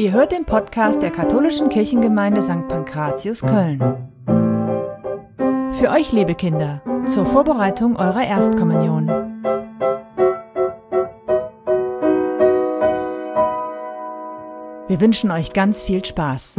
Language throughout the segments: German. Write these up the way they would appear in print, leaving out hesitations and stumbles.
Ihr hört den Podcast der Katholischen Kirchengemeinde St. Pankratius Köln. Für euch, liebe Kinder, zur Vorbereitung eurer Erstkommunion. Wir wünschen euch ganz viel Spaß.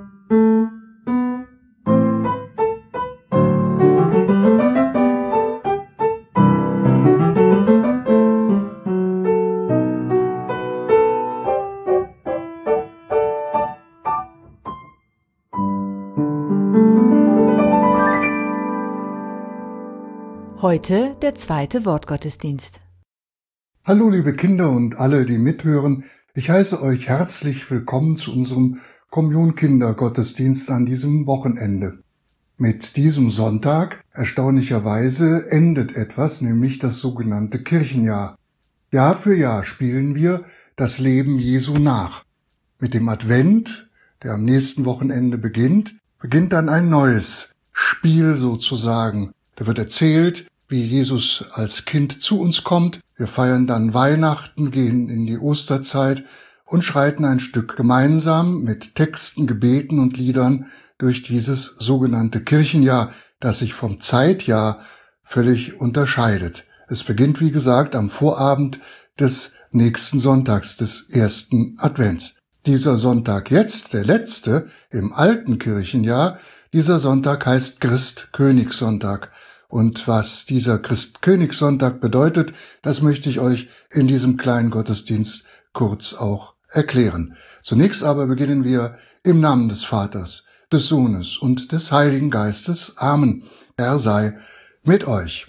Heute der zweite Wortgottesdienst. Hallo liebe Kinder und alle, die mithören. Ich heiße euch herzlich willkommen zu unserem Kommunionkindergottesdienst an diesem Wochenende. Mit diesem Sonntag, erstaunlicherweise, endet etwas, nämlich das sogenannte Kirchenjahr. Jahr für Jahr spielen wir das Leben Jesu nach. Mit dem Advent, der am nächsten Wochenende beginnt dann ein neues Spiel sozusagen. Da wird erzählt, wie Jesus als Kind zu uns kommt. Wir feiern dann Weihnachten, gehen in die Osterzeit und schreiten ein Stück gemeinsam mit Texten, Gebeten und Liedern durch dieses sogenannte Kirchenjahr, das sich vom Zeitjahr völlig unterscheidet. Es beginnt, wie gesagt, am Vorabend des nächsten Sonntags, des ersten Advents. Dieser Sonntag jetzt, der letzte im alten Kirchenjahr, dieser Sonntag heißt Christkönigssonntag. Und was dieser Christkönigssonntag bedeutet, das möchte ich euch in diesem kleinen Gottesdienst kurz auch erklären. Zunächst aber beginnen wir im Namen des Vaters, des Sohnes und des Heiligen Geistes. Amen. Er sei mit euch.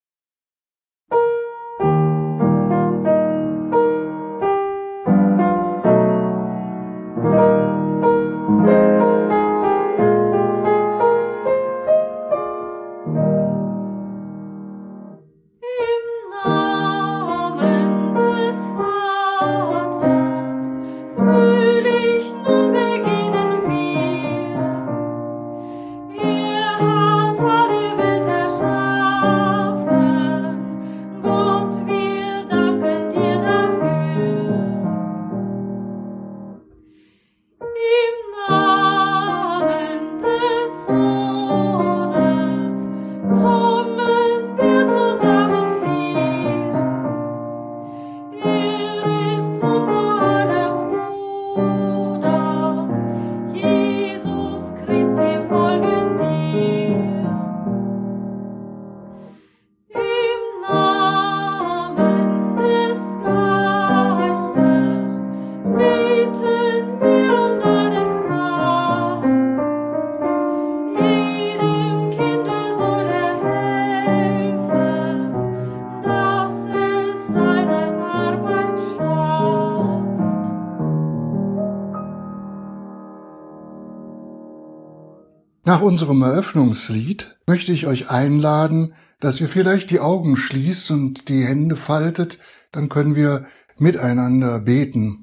Nach unserem Eröffnungslied möchte ich euch einladen, dass ihr vielleicht die Augen schließt und die Hände faltet, dann können wir miteinander beten.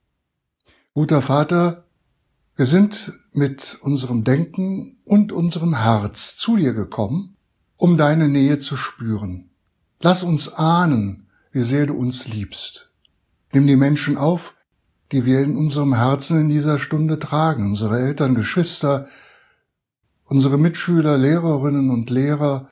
Guter Vater, wir sind mit unserem Denken und unserem Herz zu dir gekommen, um deine Nähe zu spüren. Lass uns ahnen, wie sehr du uns liebst. Nimm die Menschen auf, die wir in unserem Herzen in dieser Stunde tragen, unsere Eltern, Geschwister, unsere Mitschüler, Lehrerinnen und Lehrer,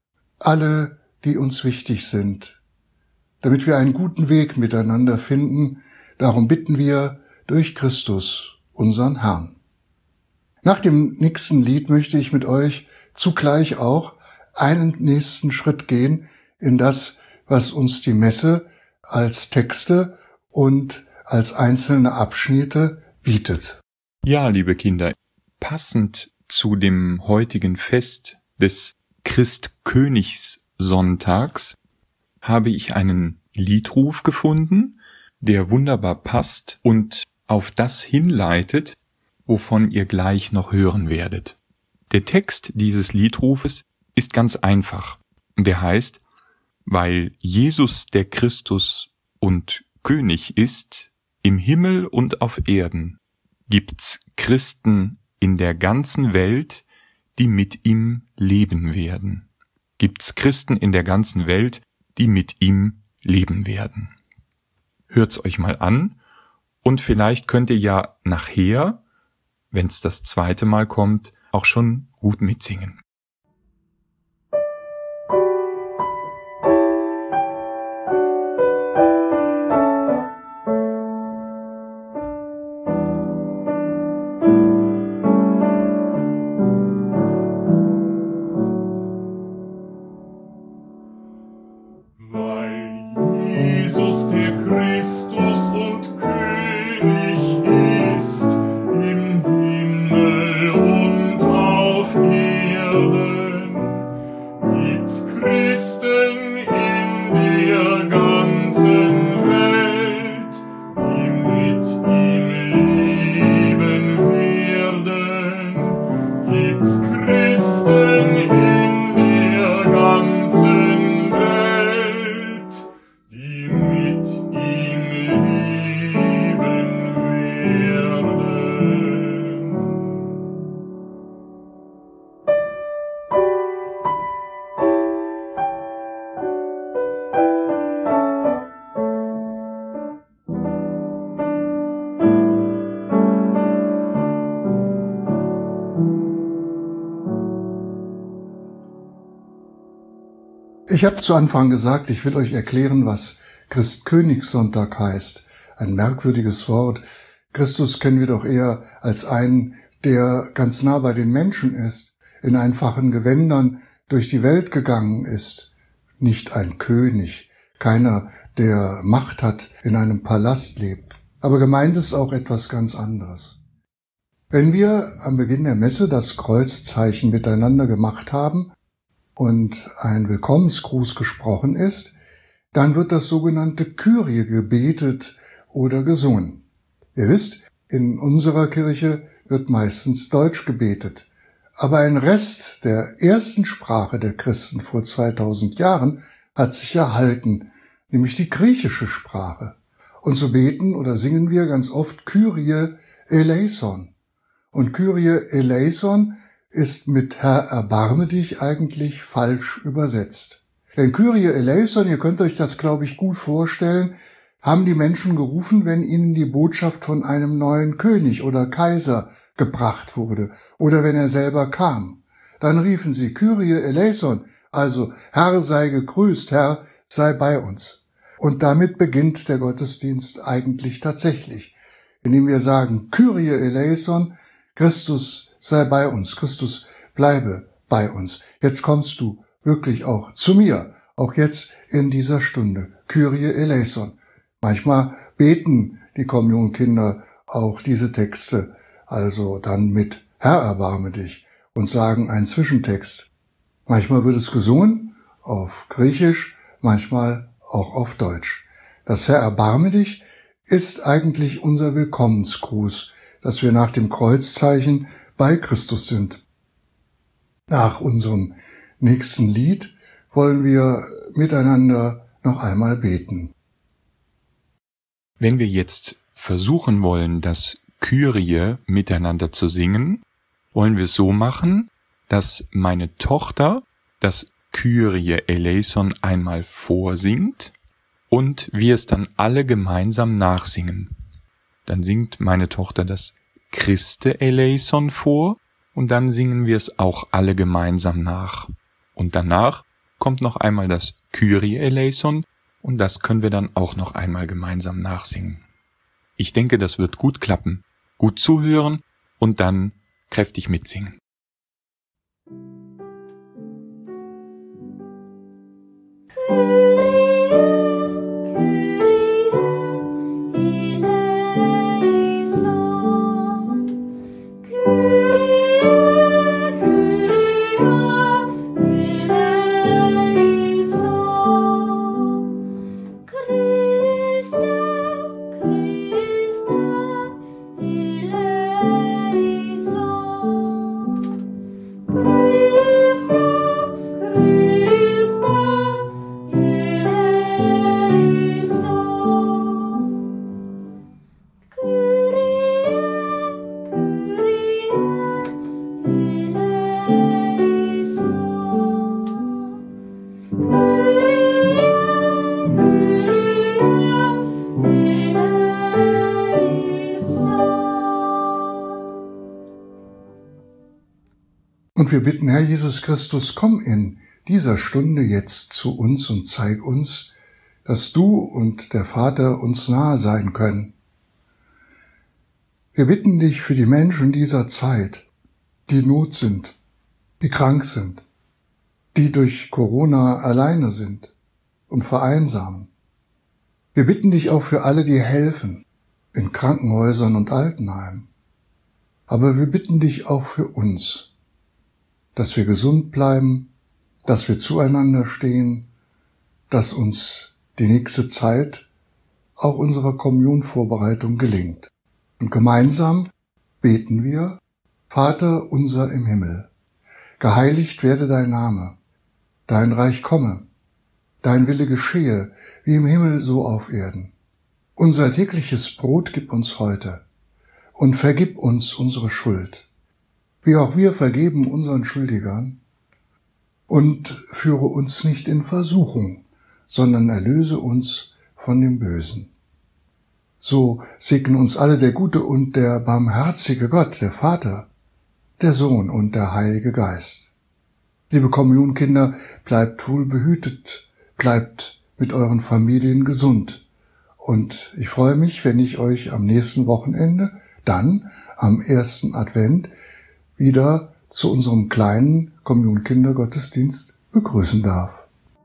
alle, die uns wichtig sind, damit wir einen guten Weg miteinander finden. Darum bitten wir durch Christus, unseren Herrn. Nach dem nächsten Lied möchte ich mit euch zugleich auch einen nächsten Schritt gehen in das, was uns die Messe als Texte und als einzelne Abschnitte bietet. Ja, liebe Kinder, passend zu dem heutigen Fest des Christkönigssonntags habe ich einen Liedruf gefunden, der wunderbar passt und auf das hinleitet, wovon ihr gleich noch hören werdet. Der Text dieses Liedrufes ist ganz einfach. Der heißt: Weil Jesus der Christus und König ist, im Himmel und auf Erden, gibt's Christen in der ganzen Welt, die mit ihm leben werden. Gibt's Christen in der ganzen Welt, die mit ihm leben werden. Hört's euch mal an Und vielleicht könnt ihr ja nachher, wenn es das zweite Mal kommt, auch schon gut mitsingen. Jesus, der Christus und König ist, im Himmel und auf Erden, gibt's Christen in der ganzen Welt, die mit ihm leben werden. Gibt's Christen in der ganzen Welt, die mit ihm leben werden. Ich habe zu Anfang gesagt, ich will euch erklären, was Christkönigssonntag heißt. Ein merkwürdiges Wort. Christus kennen wir doch eher als einen, der ganz nah bei den Menschen ist, in einfachen Gewändern durch die Welt gegangen ist. Nicht ein König, keiner, der Macht hat, in einem Palast lebt. Aber gemeint ist auch etwas ganz anderes. Wenn wir am Beginn der Messe das Kreuzzeichen miteinander gemacht haben und ein Willkommensgruß gesprochen ist, dann wird das sogenannte Kyrie gebetet oder gesungen. Ihr wisst, in unserer Kirche wird meistens Deutsch gebetet, aber ein Rest der ersten Sprache der Christen vor 2000 Jahren hat sich erhalten, nämlich die griechische Sprache. Und so beten oder singen wir ganz oft Kyrie eleison. Und Kyrie eleison ist mit Herr, erbarme dich eigentlich falsch übersetzt. Denn Kyrie eleison, ihr könnt euch das, glaube ich, gut vorstellen, haben die Menschen gerufen, wenn ihnen die Botschaft von einem neuen König oder Kaiser gebracht wurde oder wenn er selber kam. Dann riefen sie Kyrie eleison, also Herr sei gegrüßt, Herr sei bei uns. Und damit beginnt der Gottesdienst eigentlich tatsächlich, indem wir sagen Kyrie eleison, Christus sei bei uns, Christus bleibe bei uns. Jetzt kommst du wirklich auch zu mir, auch jetzt in dieser Stunde. Kyrie eleison. Manchmal beten die Kommunionkinder auch diese Texte, also dann mit Herr, erbarme dich und sagen einen Zwischentext. Manchmal wird es gesungen auf Griechisch, manchmal auch auf Deutsch. Das Herr, erbarme dich ist eigentlich unser Willkommensgruß, dass wir nach dem Kreuzzeichen bei Christus sind. Nach unserem nächsten Lied wollen wir miteinander noch einmal beten. Wenn wir jetzt versuchen wollen, das Kyrie miteinander zu singen, wollen wir es so machen, dass meine Tochter das Kyrie eleison einmal vorsingt und wir es dann alle gemeinsam nachsingen. Dann singt meine Tochter das Christe eleison vor und dann singen wir es auch alle gemeinsam nach. Und danach kommt noch einmal das Kyrie eleison und das können wir dann auch noch einmal gemeinsam nachsingen. Ich denke, das wird gut klappen. Gut zuhören und dann kräftig mitsingen. Christe, Und wir bitten, Herr Jesus Christus, komm in dieser Stunde jetzt zu uns und zeig uns, dass du und der Vater uns nahe sein können. Wir bitten dich für die Menschen dieser Zeit, die in Not sind, die krank sind, die durch Corona alleine sind und vereinsamen. Wir bitten dich auch für alle, die helfen, in Krankenhäusern und Altenheimen. Aber wir bitten dich auch für uns, dass wir gesund bleiben, dass wir zueinander stehen, dass uns die nächste Zeit auch unserer Kommunionvorbereitung gelingt. Und gemeinsam beten wir: Vater unser im Himmel, geheiligt werde dein Name, dein Reich komme, dein Wille geschehe, wie im Himmel so auf Erden. Unser tägliches Brot gib uns heute und vergib uns unsere Schuld, wie auch wir vergeben unseren Schuldigern. Und führe uns nicht in Versuchung, sondern erlöse uns von dem Bösen. So segne uns alle der gute und der barmherzige Gott, der Vater, der Sohn und der Heilige Geist. Liebe Kommunionkinder, bleibt wohl behütet, bleibt mit euren Familien gesund. Und ich freue mich, wenn ich euch am nächsten Wochenende, dann am 1. Advent, wieder zu unserem kleinen Kommunionkindergottesdienst begrüßen darf.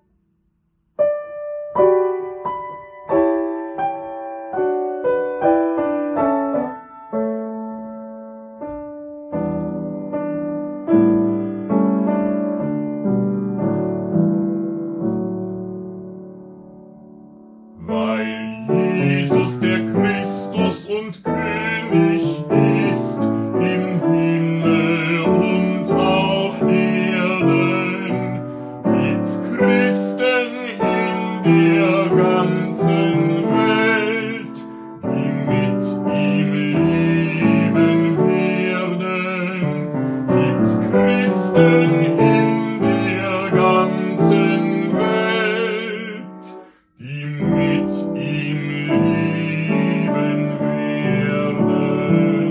Weil Jesus der Christus und König ist, im Himmel und auf Erden, gibt's Christen in der ganzen Welt, die mit ihm leben werden. Gibt's Christen in der ganzen Welt, die mit ihm leben werden.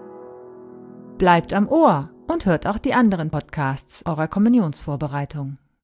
Bleibt am Ohr und hört auch die anderen Podcasts eurer Kommunionsvorbereitung.